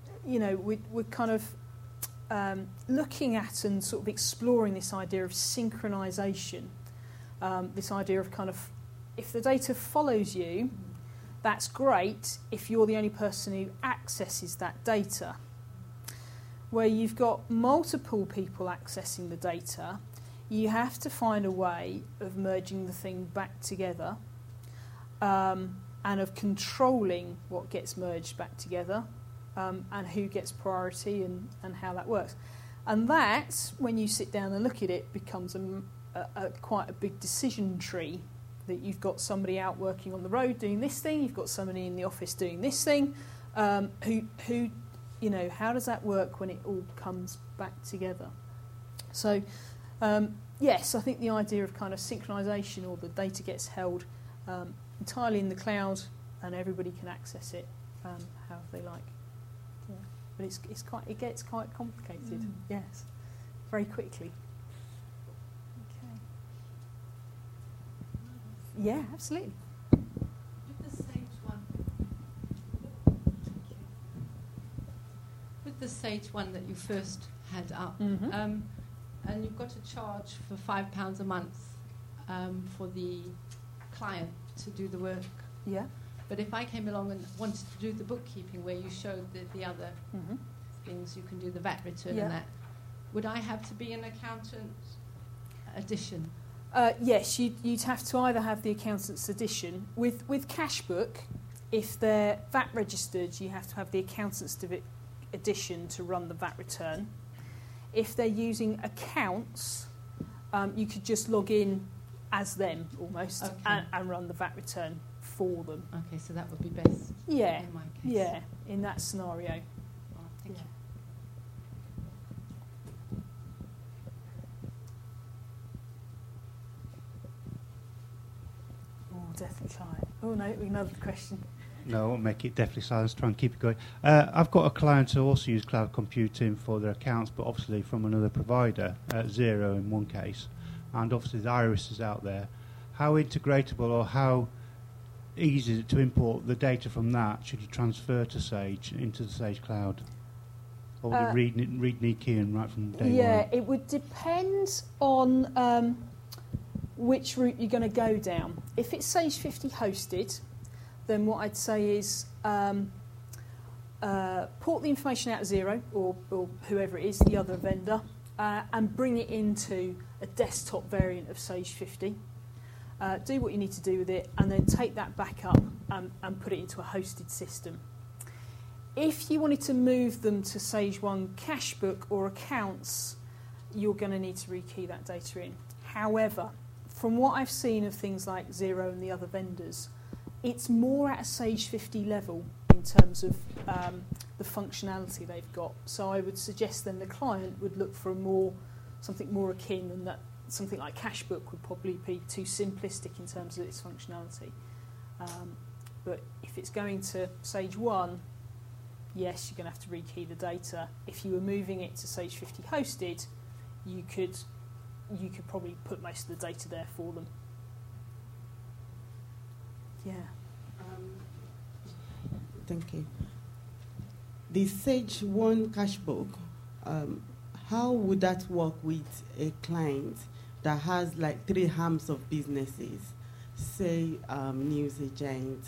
[SPEAKER 2] kind of looking at and sort of exploring this idea of synchronisation. This idea of kind of if the data follows you, that's great if you're the only person who accesses that data. Where you've got multiple people accessing the data, you have to find a way of merging the thing back together and of controlling what gets merged back together and who gets priority and how that works. And that, when you sit down and look at it, becomes quite a big decision tree, that you've got somebody out working on the road doing this thing, you've got somebody in the office doing this thing, who you know, how does that work when it all comes back together? So, yes, I think the idea of kind of synchronisation, or the data gets held entirely in the cloud and everybody can access it how they like. Yeah. But it gets quite complicated. Yes, very quickly. Okay. Yeah, absolutely.
[SPEAKER 9] The Sage 1 that you first had up,
[SPEAKER 2] Mm-hmm.
[SPEAKER 9] And you've got to charge for £5 a month for the client to do the work.
[SPEAKER 2] Yeah.
[SPEAKER 9] But if I came along and wanted to do the bookkeeping, where you showed the other things, you can do the VAT return and that, would I have to be an accountant addition?
[SPEAKER 2] Yes, you'd have to either have the accountant's addition. With Cashbook, if they're VAT registered, you have to have the accountant's addition to run the VAT return. If they're using accounts, you could just log in as them almost and run the VAT return for them.
[SPEAKER 9] Okay, so that would be best.
[SPEAKER 2] Yeah,
[SPEAKER 9] in my case.
[SPEAKER 2] Yeah, in that scenario.
[SPEAKER 9] Oh, thank you.
[SPEAKER 2] Oh, definitely quiet. Oh no, another question.
[SPEAKER 10] No, I won't make it deathly silent. Try and keep it going. I've got a client who also use cloud computing for their accounts, but obviously from another provider, Xero in one case, and obviously the Iris is out there. How integratable or how easy is it to import the data from that? Should you transfer to Sage into the Sage Cloud, or would you read Nikian right from day one?
[SPEAKER 2] Yeah, it would depend on which route you're going to go down. If it's Sage 50 hosted, then what I'd say is port the information out of Xero or whoever it is, the other vendor, and bring it into a desktop variant of Sage 50. Do what you need to do with it, and then take that back up and put it into a hosted system. If you wanted to move them to Sage 1 Cashbook or accounts, you're going to need to rekey that data in. However, from what I've seen of things like Xero and the other vendors, it's more at a Sage 50 level in terms of the functionality they've got. So I would suggest then the client would look for something more akin, and that something like Cashbook would probably be too simplistic in terms of its functionality. But if it's going to Sage 1, yes, you're going to have to rekey the data. If you were moving it to Sage 50 hosted, you could probably put most of the data there for them. Yeah.
[SPEAKER 5] Thank you. The Sage 1 Cashbook, how would that work with a client that has like 3 arms of businesses, say news agent,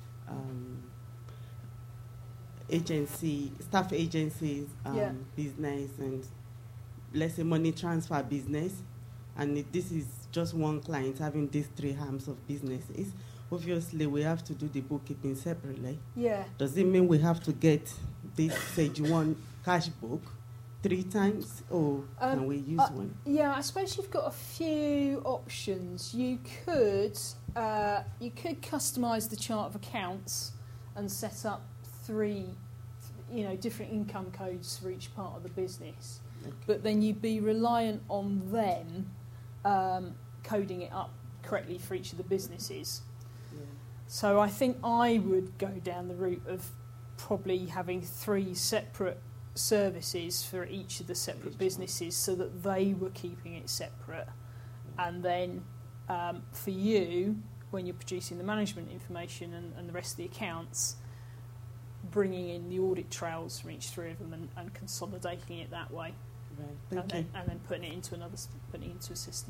[SPEAKER 5] agency, staff agencies, business, and let's say money transfer business, and this is just one client having these 3 arms of businesses? Obviously, we have to do the bookkeeping separately.
[SPEAKER 2] Yeah.
[SPEAKER 5] Does it mean we have to get this Sage 1 Cashbook 3 times, or can we use one?
[SPEAKER 2] Yeah, I suppose you've got a few options. You could customise the chart of accounts and set up 3, different income codes for each part of the business. Okay. But then you'd be reliant on them coding it up correctly for each of the businesses. Yeah. So I think I would go down the route of probably having 3 separate services for each of the separate businesses, so that they were keeping it separate. And then for you, when you're producing the management information and the rest of the accounts, bringing in the audit trails from each 3 of them and consolidating it that way. Right. And then putting it into a system.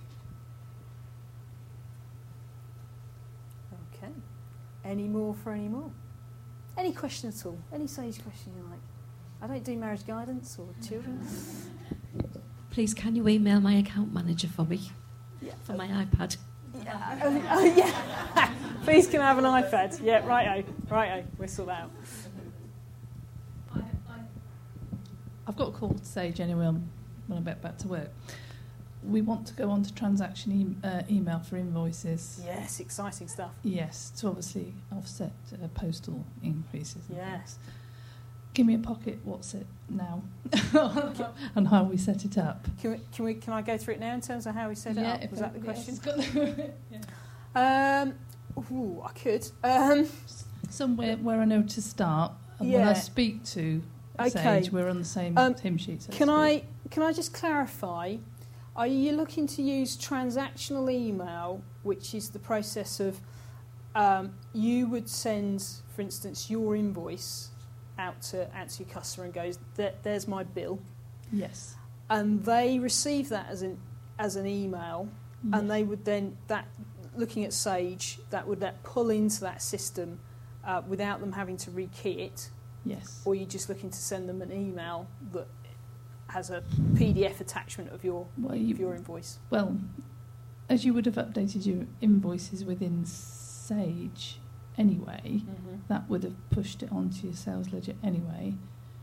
[SPEAKER 2] Okay. Any more? Any question at all? Any Sage question you like? I don't do marriage guidance or children.
[SPEAKER 6] Please, can you email my account manager for me?
[SPEAKER 2] Yeah.
[SPEAKER 6] For my iPad.
[SPEAKER 2] Yeah. Yeah. Please, can I have an iPad? Yeah, righto. We'll sort that out.
[SPEAKER 8] I've got a call to Sage anyway when I get back to work. We want to go on to transaction email for invoices.
[SPEAKER 2] Yes, exciting stuff.
[SPEAKER 8] Yes, to obviously offset postal increases.
[SPEAKER 2] Yes.
[SPEAKER 8] Give me a pocket. What's it now? And how we set it up.
[SPEAKER 2] Can I go through it now in terms of how we set it up? Was that the question?
[SPEAKER 8] Yeah.
[SPEAKER 2] I could.
[SPEAKER 8] Somewhere where I know to start. And when I speak to Sage, we're on the same hymn sheet. So
[SPEAKER 2] can I just clarify? Are you looking to use transactional email, which is the process of you would send, for instance, your invoice out to your customer and goes, there's my bill.
[SPEAKER 8] Yes.
[SPEAKER 2] And they receive that as an email, and they would then, looking at Sage, that would pull into that system without them having to rekey it.
[SPEAKER 8] Yes.
[SPEAKER 2] Or you're just looking to send them an email that has a PDF attachment of your invoice.
[SPEAKER 8] Well, as you would have updated your invoices within Sage anyway, that would have pushed it onto your sales ledger anyway.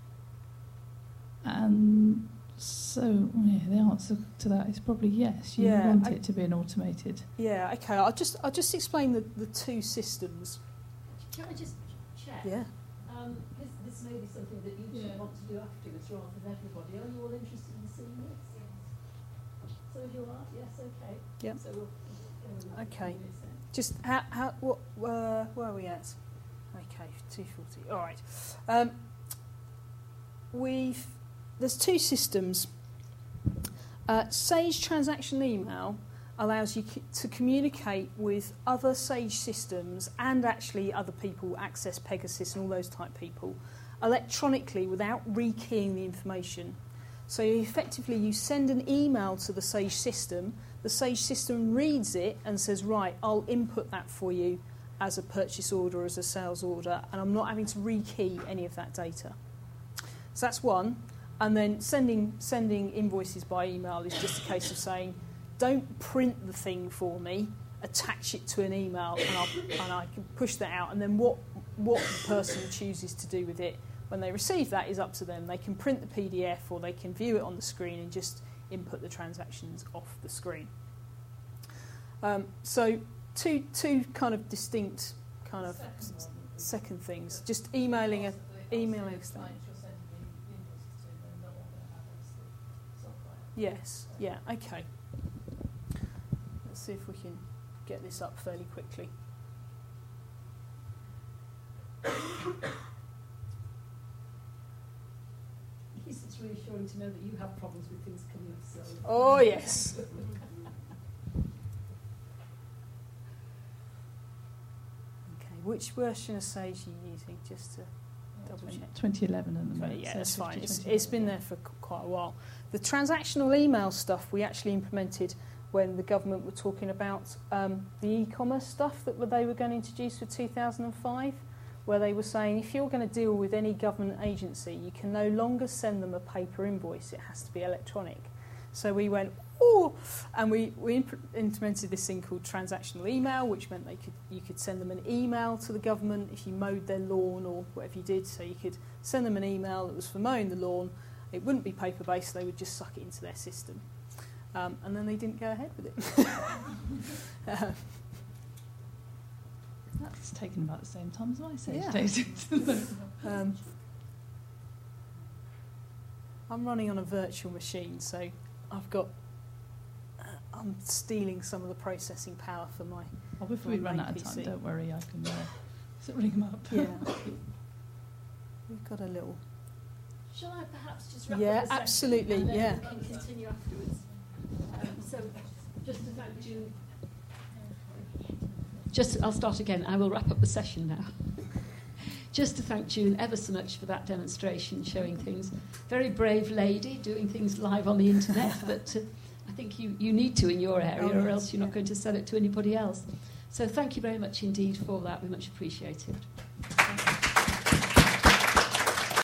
[SPEAKER 8] And so, the answer to that is probably yes. You want it to be an automated.
[SPEAKER 2] Yeah. Okay. I'll just explain the 2 systems.
[SPEAKER 1] Can I just check?
[SPEAKER 2] Yeah.
[SPEAKER 1] This may be something that you want to do afterwards rather than everybody. Are you all interested in seeing this? Yes. So you are? Yes. Okay.
[SPEAKER 2] Yeah.
[SPEAKER 1] So we'll
[SPEAKER 2] okay. Just where are we at? Okay, 240. All right. There's 2 systems. Sage Transactional Email allows you to communicate with other Sage systems and actually other people, Access, Pegasus, and all those type people, electronically without rekeying the information. So effectively, you send an email to the Sage system. The Sage system reads it and says, right, I'll input that for you as a purchase order, as a sales order, and I'm not having to rekey any of that data. So that's one. And then sending invoices by email is just a case of saying, don't print the thing for me, attach it to an email, and I can push that out. And then what what the person chooses to do with it when they receive that is up to them. They can print the PDF or they can view it on the screen and just input the transactions off the screen. So two kind of distinct kind of second things. Just emailing a statement. Yes, yeah, okay. Let's see if we can get this up fairly quickly.
[SPEAKER 1] It's reassuring to know that you have problems with things coming up so.
[SPEAKER 2] Oh, yes. Okay, which version of Sage are you using, just to double check?
[SPEAKER 8] 2011 at the moment.
[SPEAKER 2] Yeah, that's fine. It's been there for quite a while. The transactional email stuff we actually implemented when the government were talking about the e-commerce stuff that they were going to introduce for 2005, where they were saying if you're going to deal with any government agency, you can no longer send them a paper invoice. It has to be electronic. So we went, oh, and we implemented this thing called transactional email, which meant you could send them an email to the government if you mowed their lawn or whatever you did. So you could send them an email that was for mowing the lawn. It wouldn't be paper-based. They would just suck it into their system. And then they didn't go ahead with it.
[SPEAKER 8] That's taken about the same time as my Sage days.
[SPEAKER 2] I'm running on a virtual machine, so I've got. I'm stealing some of the processing power for my.
[SPEAKER 8] Oh, if we run out of time, don't worry, I can ring them up.
[SPEAKER 2] Yeah, we've got a little.
[SPEAKER 1] Shall I perhaps just wrap up the
[SPEAKER 2] absolutely.
[SPEAKER 1] And then
[SPEAKER 2] yeah,
[SPEAKER 1] we can continue afterwards. So, just to thank June. I'll start again. I will wrap up the session now. Just to thank June ever so much for that demonstration, showing things. Very brave lady, doing things live on the internet, but I think you need to in your area, or else you're not going to sell it to anybody else. So thank you very much indeed for that. We much appreciate it.